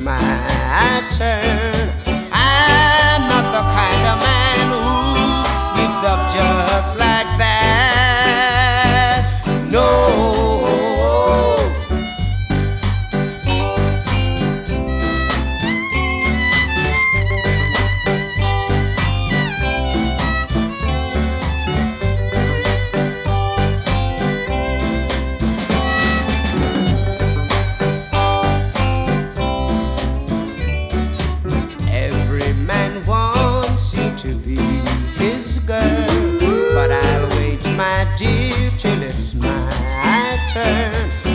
my turn. I'm not the kind of man who gives up just like that. No. Every man wants you to be his girl, but I'll wait, my dear, till it's my turn.